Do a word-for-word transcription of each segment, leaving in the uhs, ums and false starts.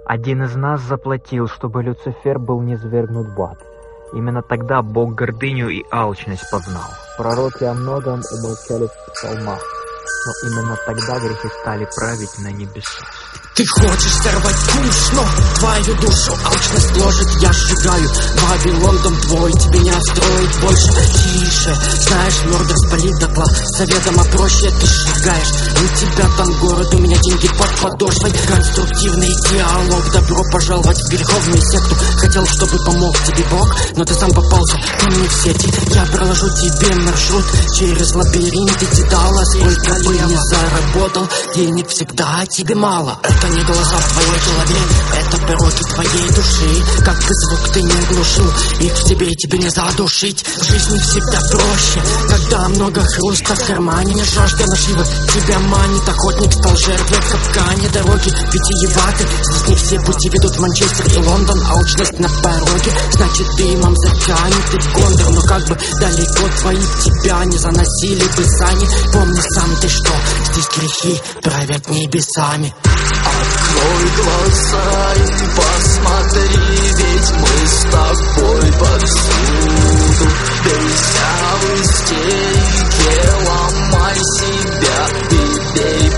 Один из нас заплатил, чтобы Люцифер был низвергнут в ад. Именно тогда Бог гордыню и алчность познал. Пророки о многом умолчали в псалмах, но именно тогда грехи стали править на небесах. Ты хочешь сорвать куш, но твою душу алчность ложит, я сжигаю Вавилон, дом твой, тебе не отстроить больше. Тише, знаешь, мёрдер спалит дотла, заведомо проще ты сжигаешь. У тебя там город, у меня деньги под подошвой. Конструктивный диалог, добро пожаловать в греховную секту. Хотел, чтобы помог тебе Бог, но ты сам попался ко мне в сети. Я проложу тебе маршрут через лабиринты Дедала. Сколько бы не заработал, денег всегда тебе мало. Это не глаза в твоей голове, это пороки твоей души. Как бы звук ты не глушил, их в тебе тебе не задушить. В жизни всегда проще, когда много хруста в кармане. Не жажда наживы тебя манит, охотник стал жертвой в капкане. Дороги витиеваты, здесь не все пути ведут в Манчестер и Лондон. Алчность на пороге, значит дымом затянет и в Гондор. Но как бы далеко твоих тебя не заносили бы сани. Помни сам ты, что здесь грехи правят небесами. Открой глаза и посмотри, ведь мы с тобой повсюду. Бейся в истерике, ломай себя и бей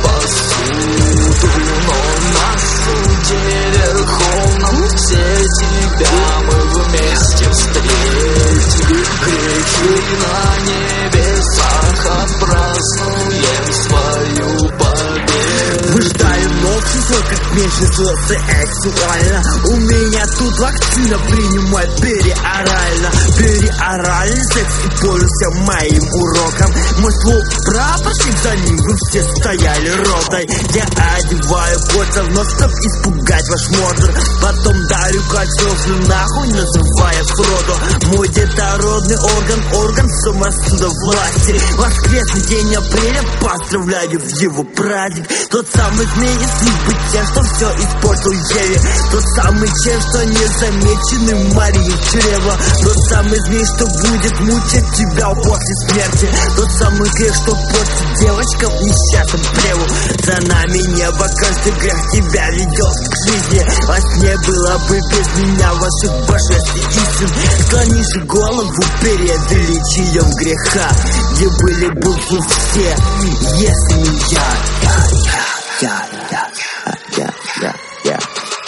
посуду. Но на суде верховном все тебя мы вместе встретим. Грехи на небесах, отпразднуем свою победу. Выждаю общество, как меньшинство сексуально. У меня тут вакцина, принимай периорально. Периоральный секс и пользуйся моим уроком. Мой ствол прапорщик, за ним вы все стояли ротой. Я одеваю кольца вновь, чтоб испугать ваш мордор. Потом дарю кольцо нахуй, называя Фродо. Мой детородный орган, орган самосуда власти. Воскресный день апреля, поздравляю в его праздник. Тот самый змей из небытия, что все испортил Еве. Тот самый червь, что незамеченный Марии в чрево. Тот самый змей, что будет мучить тебя после смерти. Тот самый грех, что портит девочкам несчастным плеву. За нами небо, каждый грех тебя ведет к жизни. Вас не было бы без меня ваших божеств и истин. Склони же голову перед величием греха, где были бы вы все, если не я. Я, я, я, я, я.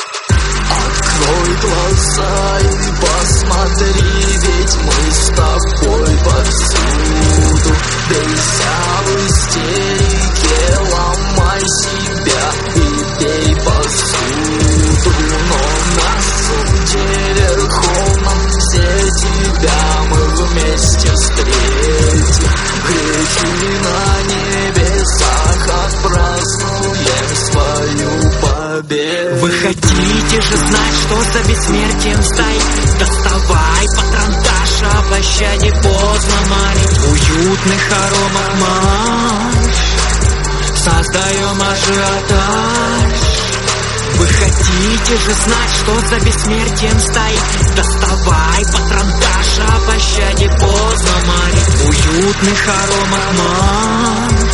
Открой глаза и посмотри, ведь мы с тобой повсюду. Бейся в истерике, ломай себя и бей посуду. Но на суде верховном все тебя мы вместе встретим. Грехи на небесах, отпразднуем свою победу. Вы хотите же знать, что за бессмертием стоит? Доставай патронтаж, о пощаде поздно молить. В уютных аромах марш создаем ажиотаж. Вы хотите же знать, что за бессмертием стоит? Доставай патронтаж, о пощаде поздно молить. В уютных аромах марш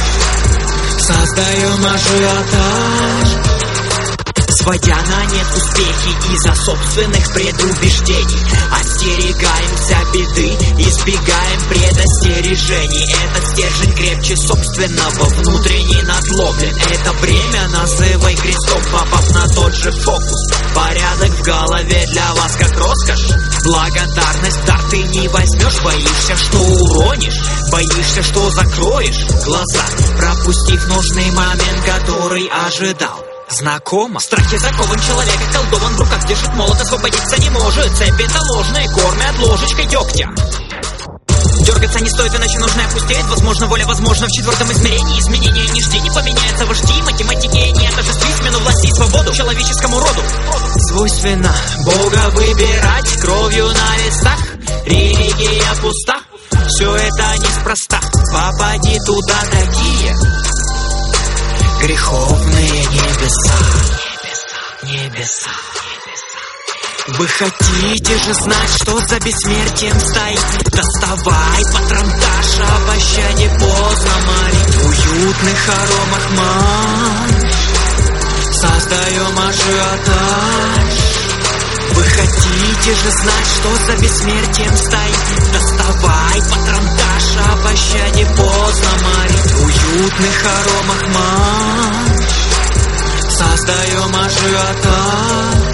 создаем ажиотаж. Сводя на нет успехи из-за собственных предубеждений, остерегаемся беды, избегаем предостережений. Этот стержень крепче собственного, внутренний надломлен. Это бремя называй крестом, попав на тот же фокус. Порядок в голове для вас как роскошь. Благодарность дар ты не возьмешь, боишься, что уронишь, боишься, что закроешь глаза, пропустив нужный момент, который ожидал. Знакомо? В страхе закован человек, околдован, в руках держит молот, освободиться не может. Цепи-то ложные, кормят ложечкой дегтя. Дергаться не стоит, иначе нужно опустить. Возможно, воля возможна в четвертом измерении. Изменения не жди, не поменяется вожди. Математики не отождествить смену власти и свободу человеческому роду. Свойственно Бога выбирать кровью на листах. Религия пуста, все это неспроста. Попади туда такие греховные небеса, небеса, небеса. Вы хотите же знать, что за бессмертием стоит? Доставай патронтаж, о пощаде поздно молить. В уютных аромах марш Создаем ажиотаж. Вы хотите же знать, что за бессмертием стоит? Доставай патронтаж, о пощаде поздно молить. В уютных аромах марш. Создаем ажиотаж.